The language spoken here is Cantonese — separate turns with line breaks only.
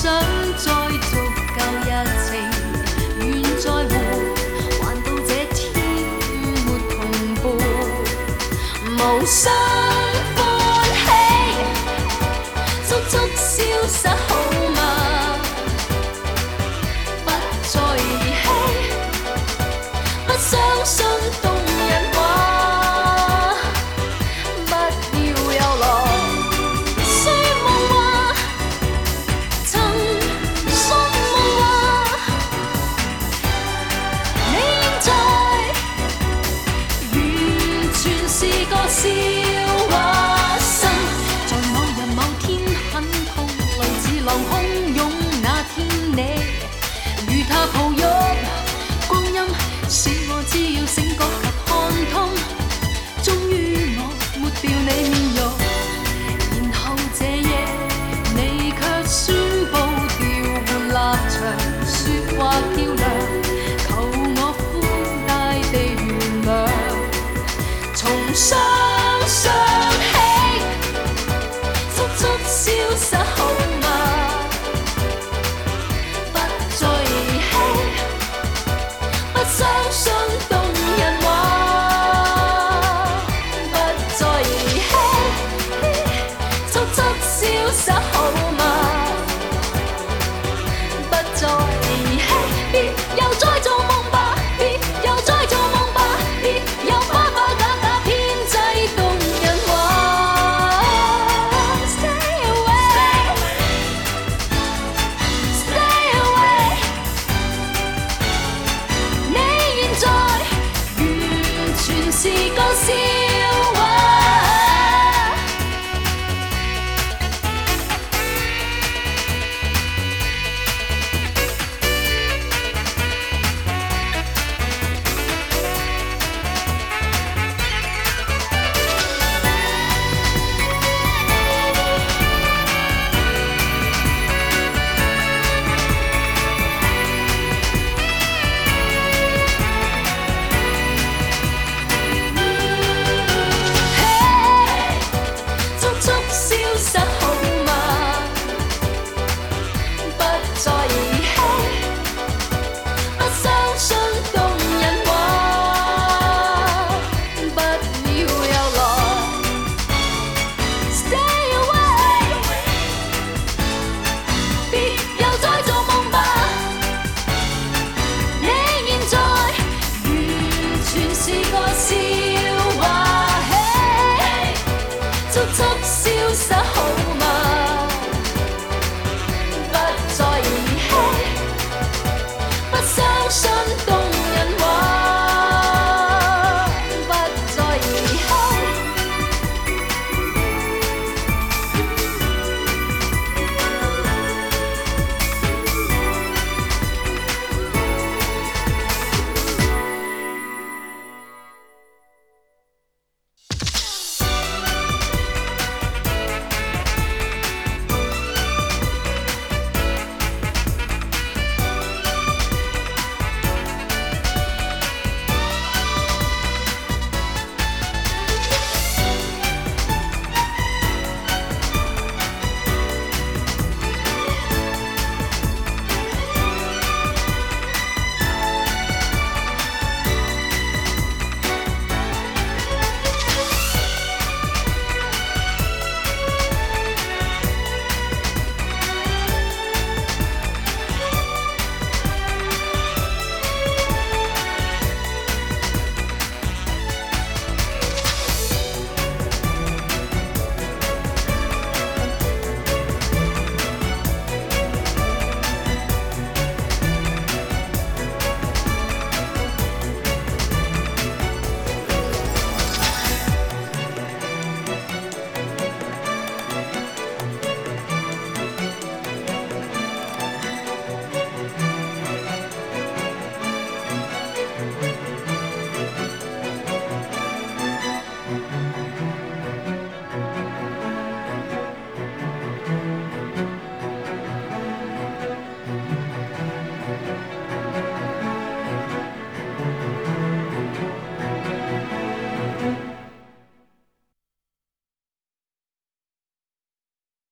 想再續舊日情，願再活，還到這天沒同步，無心歡喜，速速消失好嗎？不再兒戲，不相信動人話，不要有來。是個笑話生，在某日某天很痛，類似狼洶湧那天你，與他抱擁，光陰使我只要醒覺及看通，終於我抹掉你面容，然後這夜你卻宣布調換立場，說話漂亮，求我寬大地原諒。重相想起，速速消失好嗎？不再兒戲，不相信動人話，不再兒戲，速速消失好嗎？不再兒戲，別又再做夢吧，別又再做夢吧，別又花花假假。是個笑話。是個笑話，速速消失好嗎？